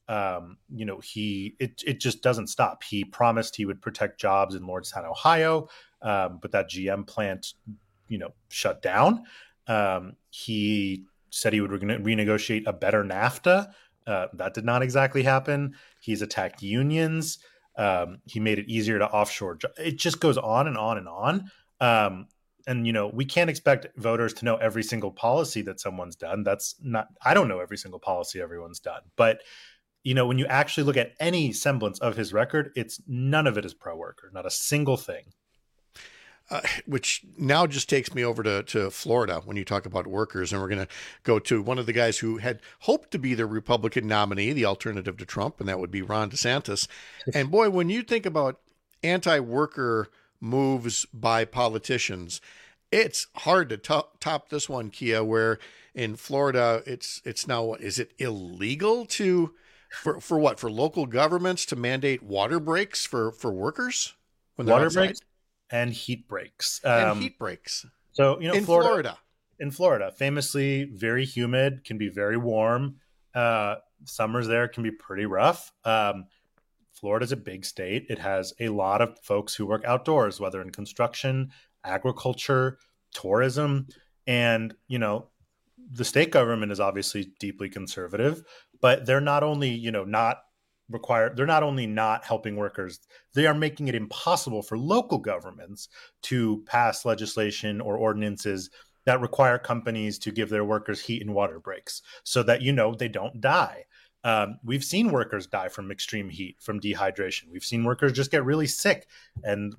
It just doesn't stop. He promised he would protect jobs in Lordstown, Ohio, but that GM plant, shut down. He said he would renegotiate a better NAFTA. That did not exactly happen. He's attacked unions. He made it easier to offshore. It just goes on and on and on. And, we can't expect voters to know every single policy that someone's done. I don't know every single policy everyone's done. But, when you actually look at any semblance of his record, none of it is pro-worker, not a single thing. which now just takes me over to Florida when you talk about workers. And we're going to go to one of the guys who had hoped to be the Republican nominee, the alternative to Trump, and that would be Ron DeSantis. And boy, when you think about anti-worker moves by politicians, it's hard to top this one, Kia, where in Florida, it's now, is it illegal for what? For local governments to mandate water breaks for workers? When water breaks and heat breaks. So, in Florida. In Florida, famously very humid, can be very warm. Summers there can be pretty rough. Florida's a big state. It has a lot of folks who work outdoors, whether in construction, agriculture, tourism. And, the state government is obviously deeply conservative, but they're not only, they're not only not helping workers, they are making it impossible for local governments to pass legislation or ordinances that require companies to give their workers heat and water breaks so that, they don't die. We've seen workers die from extreme heat, from dehydration. We've seen workers just get really sick. And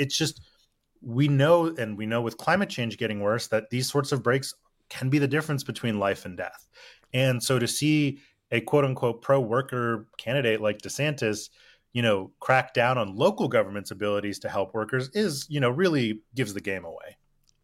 we know with climate change getting worse, that these sorts of breaks can be the difference between life and death. And so to see a quote unquote pro-worker candidate like DeSantis, crack down on local government's abilities to help workers is, really gives the game away.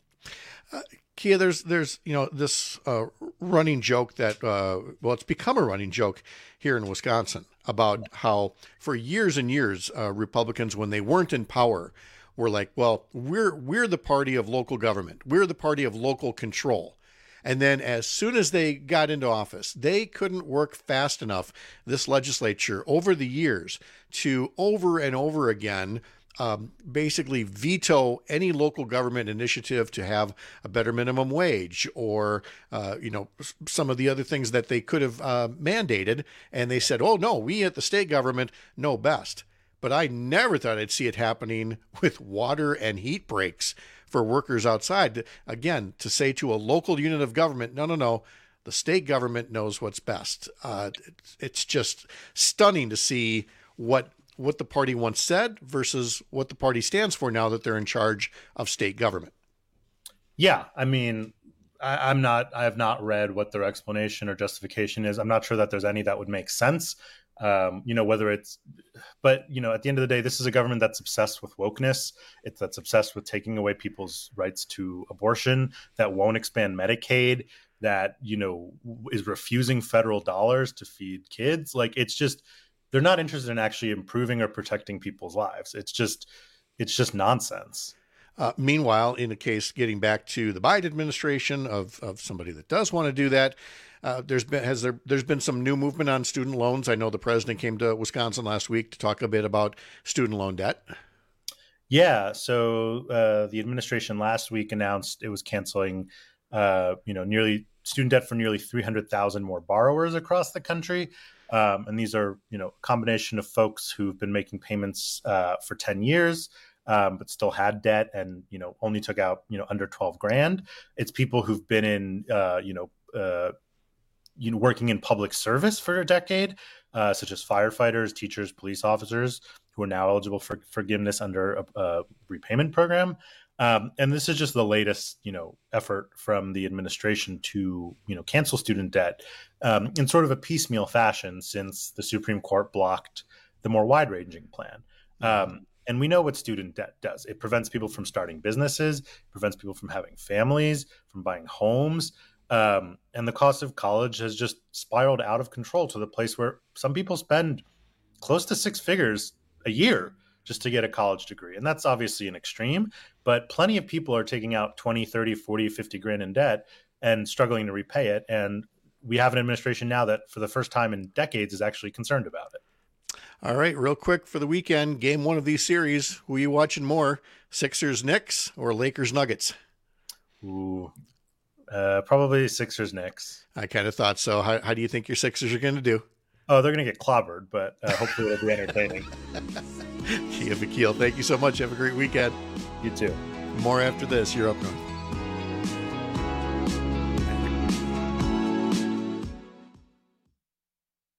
Kia, there's this running joke that, it's become a running joke here in Wisconsin about how for years and years, Republicans, when they weren't in power, were like, well, we're the party of local government. We're the party of local control. And then as soon as they got into office, they couldn't work fast enough, this legislature, over the years, to over and over again basically veto any local government initiative to have a better minimum wage or, some of the other things that they could have mandated. And they said, oh, no, we at the state government know best. But I never thought I'd see it happening with water and heat breaks for workers outside. Again, to say to a local unit of government, no, the state government knows what's best. It's just stunning to see what the party once said versus what the party stands for now that they're in charge of state government. Yeah, I mean, I have not read what their explanation or justification is. I'm not sure that there's any that would make sense. At the end of the day, this is a government that's obsessed with wokeness. That's obsessed with taking away people's rights to abortion, that won't expand Medicaid, that, is refusing federal dollars to feed kids. Like, it's just, they're not interested in actually improving or protecting people's lives. It's just nonsense. Meanwhile, in a case, getting back to the Biden administration of somebody that does want to do that, there's been some new movement on student loans. I know the president came to Wisconsin last week to talk a bit about student loan debt. Yeah. So the administration last week announced it was canceling, nearly student debt for nearly 300,000 more borrowers across the country. And these are, a combination of folks who've been making payments for 10 years, but still had debt and, only took out, under 12 grand. It's people who've been in, working in public service for a decade, such as firefighters, teachers, police officers, who are now eligible for forgiveness under a repayment program. And this is just the latest, effort from the administration to, cancel student debt in sort of a piecemeal fashion since the Supreme Court blocked the more wide-ranging plan. And we know what student debt does. It prevents people from starting businesses, prevents people from having families, from buying homes. And the cost of college has just spiraled out of control to the place where some people spend close to six figures a year just to get a college degree. And that's obviously an extreme, but plenty of people are taking out 20, 30, 40, 50 grand in debt and struggling to repay it. And we have an administration now that for the first time in decades is actually concerned about it. All right, real quick for the weekend, game one of these series. Who are you watching more, Sixers Knicks or Lakers Nuggets? Ooh, probably Sixers Knicks. I kind of thought so. How do you think your Sixers are going to do? Oh, they're going to get clobbered, but hopefully it'll be entertaining. Kia Vakil, thank you so much. Have a great weekend. You too. More after this. You're up north.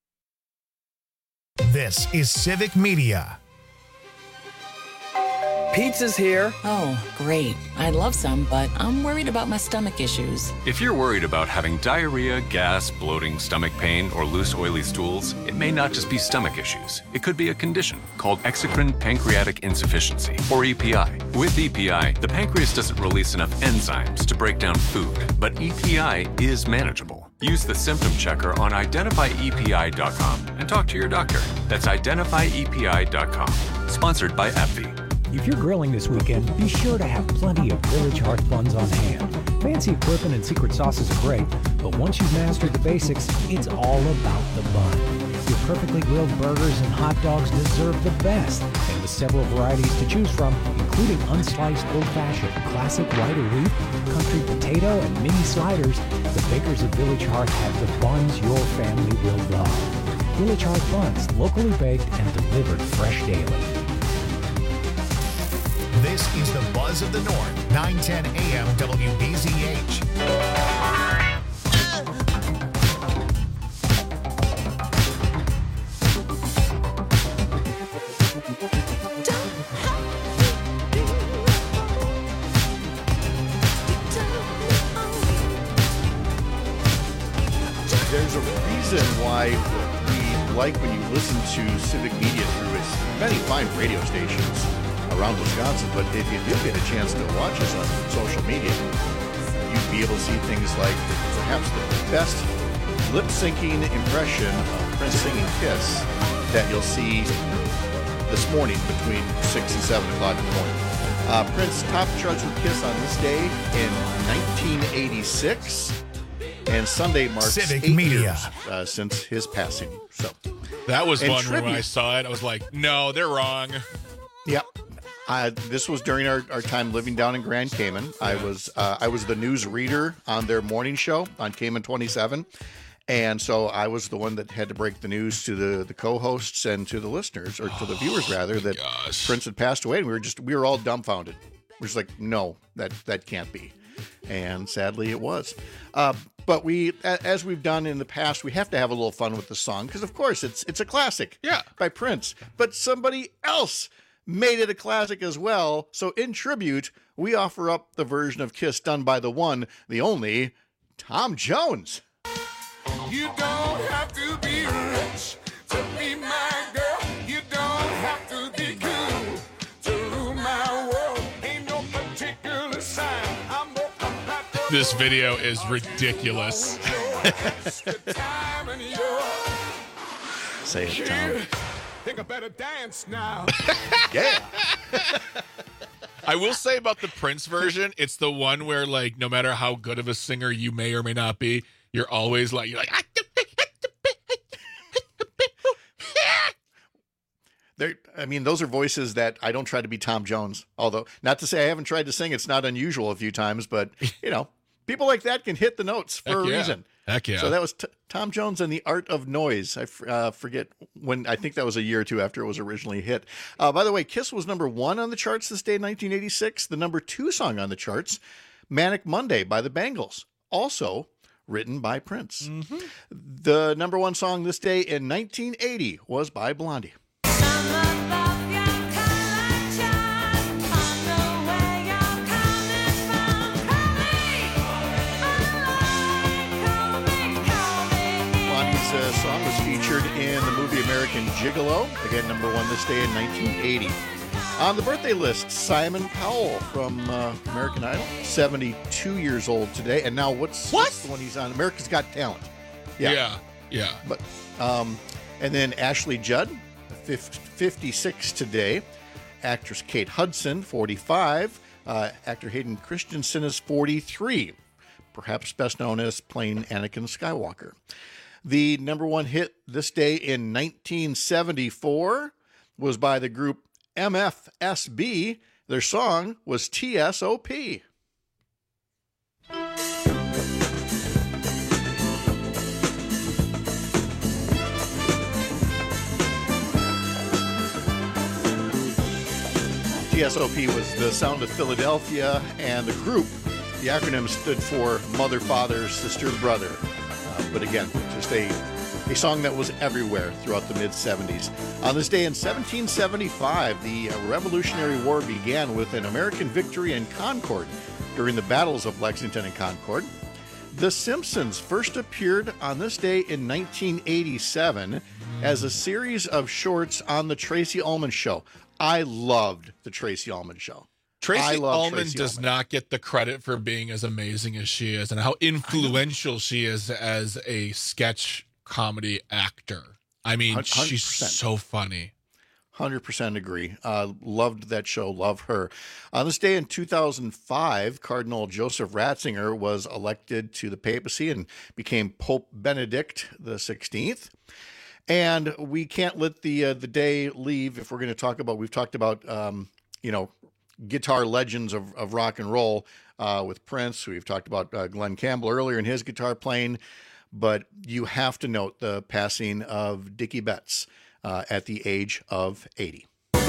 This is Civic Media. Pizza's here. Oh, great. I'd love some, but I'm worried about my stomach issues. If you're worried about having diarrhea, gas, bloating, stomach pain, or loose, oily stools, it may not just be stomach issues. It could be a condition called exocrine pancreatic insufficiency, or EPI. With EPI, the pancreas doesn't release enough enzymes to break down food, but EPI is manageable. Use the symptom checker on identifyepi.com and talk to your doctor. That's identifyepi.com. Sponsored by AbbVie. If you're grilling this weekend, be sure to have plenty of Village Hearth buns on hand. Fancy equipment and secret sauces are great, but once you've mastered the basics, it's all about the bun. Your perfectly grilled burgers and hot dogs deserve the best, and with several varieties to choose from, including unsliced old-fashioned, classic white or wheat, country potato, and mini sliders, the bakers of Village Hearth have the buns your family will love. Village Hearth buns, locally baked and delivered fresh daily. This is the Buzz of the North, 910 AM WBZH. There's a reason why we like when you listen to Civic Media through its many fine radio stations around Wisconsin, but if you do get a chance to watch us on social media, you'd be able to see things like perhaps the best lip-syncing impression of Prince singing Kiss that you'll see this morning between 6 and 7 o'clock in the morning. Prince topped charts with Kiss on this day in 1986, and Sunday marks Civic 8 Media. years since his passing. So that was and one tribute. when I saw it, I was like, no, they're wrong. Yep. This was during our time living down in Grand Cayman. I was the news reader on their morning show on Cayman 27. And so I was the one that had to break the news to the co-hosts and to the listeners, or to the viewers rather, that Prince had passed away. And we were all dumbfounded. We're just like, no, that can't be. And sadly it was. But we, as we've done in the past, we have to have a little fun with the song because, of course, it's a classic by Prince. But somebody else made it a classic as well. So in tribute, we offer up the version of Kiss done by the one, the only, Tom Jones. You don't have to be rich to be my girl. You don't have to be cool to rule my world. Ain't no particular sign. I'm more compatible. This video is ridiculous. Say it, Tom. Think I better dance now. Yeah. I will say about the Prince version, it's the one where, like, no matter how good of a singer you may or may not be, you're always like, those are voices that I don't try to be Tom Jones. Although, not to say I haven't tried to sing. It's not unusual a few times, but, people like that can hit the notes for a reason. Heck yeah. So that was Tom Jones and the Art of Noise. I forget when. I think that was a year or two after it was originally hit. By the way, Kiss was number 1 on the charts this day in 1986. The number 2 song on the charts, Manic Monday by the Bangles, also written by Prince. Mm-hmm. The number 1 song this day in 1980 was by Blondie. Song was featured in the movie American Gigolo, again number 1 this day in 1980. On the birthday list, Simon Cowell from American Idol, 72 years old today. And now what's the one he's on? America's Got Talent. Yeah. But and then Ashley Judd, 56 today. Actress Kate Hudson, 45. Actor Hayden Christensen is 43. Perhaps best known as playing Anakin Skywalker. The number 1 hit this day in 1974 was by the group MFSB. Their song was TSOP. TSOP was the sound of Philadelphia, and the group, the acronym stood for Mother, Father, Sister, Brother. But again, just a a song that was everywhere throughout the mid-'70s. On this day in 1775, the Revolutionary War began with an American victory in Concord during the battles of Lexington and Concord. The Simpsons first appeared on this day in 1987 as a series of shorts on The Tracy Ullman Show. I loved The Tracy Ullman Show. Tracy Ullman does not get the credit for being as amazing as she is and how influential she is as a sketch comedy actor. I mean, 100%. She's so funny. 100% agree. Loved that show. Love her. On this day in 2005, Cardinal Joseph Ratzinger was elected to the papacy and became Pope Benedict the 16th. And we can't let the day leave if we're going to talk about, we've talked about, guitar legends of rock and roll with Prince. We've talked about Glenn Campbell earlier in his guitar playing, but you have to note the passing of Dickie Betts at the age of 80. We're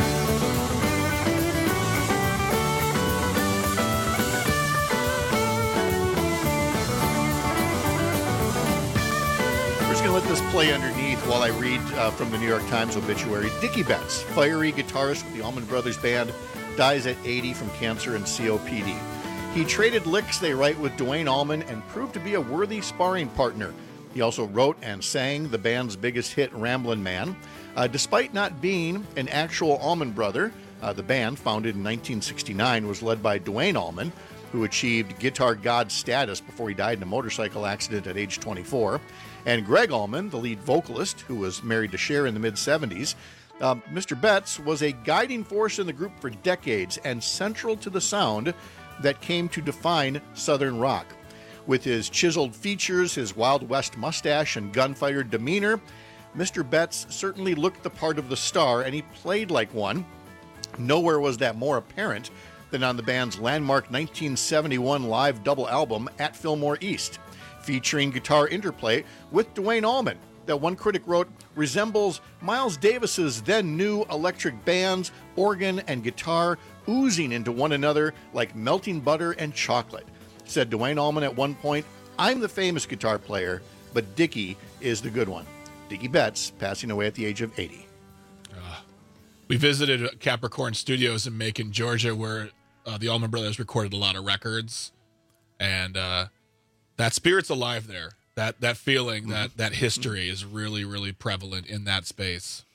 just going to let this play underneath while I read from the New York Times obituary. Dickie Betts, fiery guitarist with the Allman Brothers Band, dies at 80 from cancer and COPD. He traded licks, they write, with Duane Allman and proved to be a worthy sparring partner. He also wrote and sang the band's biggest hit, Ramblin' Man. Despite not being an actual Allman brother, the band, founded in 1969, was led by Duane Allman, who achieved guitar god status before he died in a motorcycle accident at age 24, and Greg Allman, the lead vocalist, who was married to Cher in the mid-'70s. Mr. Betts was a guiding force in the group for decades and central to the sound that came to define Southern rock. With his chiseled features, his Wild West mustache, and gunfighter demeanor, Mr. Betts certainly looked the part of the star, and he played like one. Nowhere was that more apparent than on the band's landmark 1971 live double album, At Fillmore East, featuring guitar interplay with Duane Allman, that one critic wrote resembles Miles Davis's then new electric bands, organ and guitar oozing into one another like melting butter and chocolate. Said Duane Allman at one point, "I'm the famous guitar player, but Dickie is the good one." Dickie Betts, passing away at the age of 80. We visited Capricorn Studios in Macon, Georgia, where the Allman Brothers recorded a lot of records, and that spirit's alive there. That feeling, that history is really, really prevalent in that space.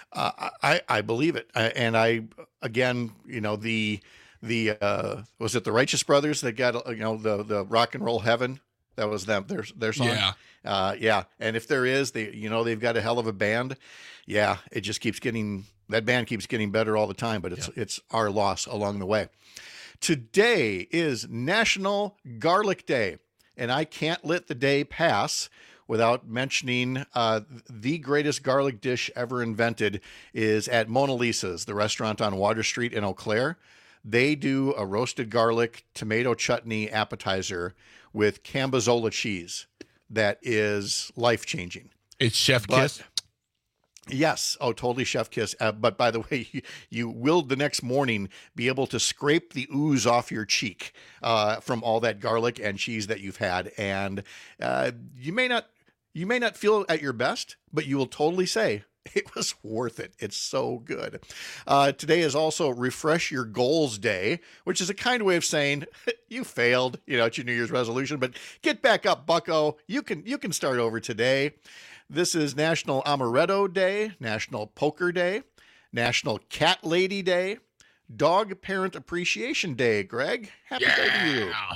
I believe it, and I again, the was it the Righteous Brothers that got the Rock and Roll Heaven? That was them, their song. Yeah. And if there is, they've got a hell of a band. Yeah, it just that band keeps getting better all the time. But it's our loss along the way. Today is National Garlic Day. And I can't let the day pass without mentioning the greatest garlic dish ever invented is at Mona Lisa's, the restaurant on Water Street in Eau Claire. They do a roasted garlic tomato chutney appetizer with Cambozola cheese that is life-changing. It's chef kiss? Yes. Oh, totally chef kiss. But by the way, you will the next morning be able to scrape the ooze off your cheek from all that garlic and cheese that you've had. And you may not feel at your best, but you will totally say it was worth it. It's so good. Today is also Refresh Your Goals Day, which is a kind way of saying you failed, at your New Year's resolution, but get back up, bucko. You can start over today. This is National Amaretto Day, National Poker Day, National Cat Lady Day, Dog Parent Appreciation Day. Greg, happy day to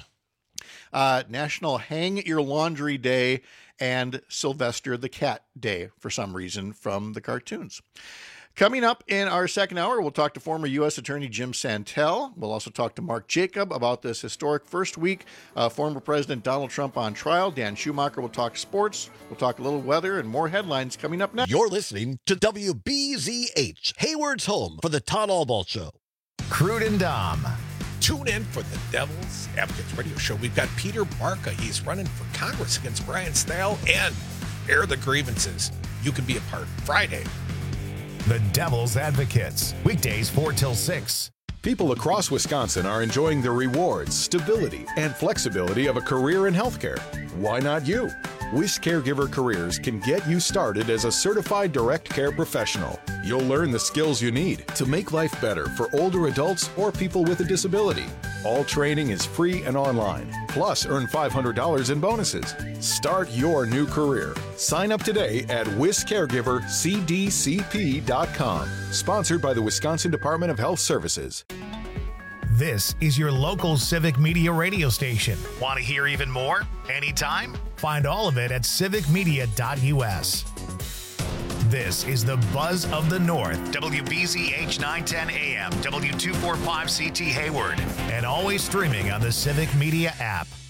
you. National Hang Your Laundry Day, and Sylvester the Cat Day for some reason from the cartoons. Coming up in our second hour, we'll talk to former U.S. Attorney Jim Santel. We'll also talk to Mark Jacob about this historic first week. Former President Donald Trump on trial. Dan Schumacher will talk sports. We'll talk a little weather and more headlines coming up next. You're listening to WBZH, Hayward's home for the Todd Albaugh Show. Crude and Dom. Tune in for the Devil's Advocates Radio Show. We've got Peter Barca. He's running for Congress against Brian Stahel, and air the grievances. You can be a part Friday. The Devil's Advocates, weekdays 4 till 6. People across Wisconsin are enjoying the rewards, stability, and flexibility of a career in healthcare. Why not you? WIS Caregiver Careers can get you started as a certified direct care professional. You'll learn the skills you need to make life better for older adults or people with a disability. All training is free and online. Plus, earn $500 in bonuses. Start your new career. Sign up today at wiscaregivercdcp.com. Sponsored by the Wisconsin Department of Health Services. This is your local Civic Media radio station. Want to hear even more? Anytime? Find all of it at civicmedia.us. This is the Buzz of the North, WBZH 910 AM, W245CT Hayward, and always streaming on the Civic Media app.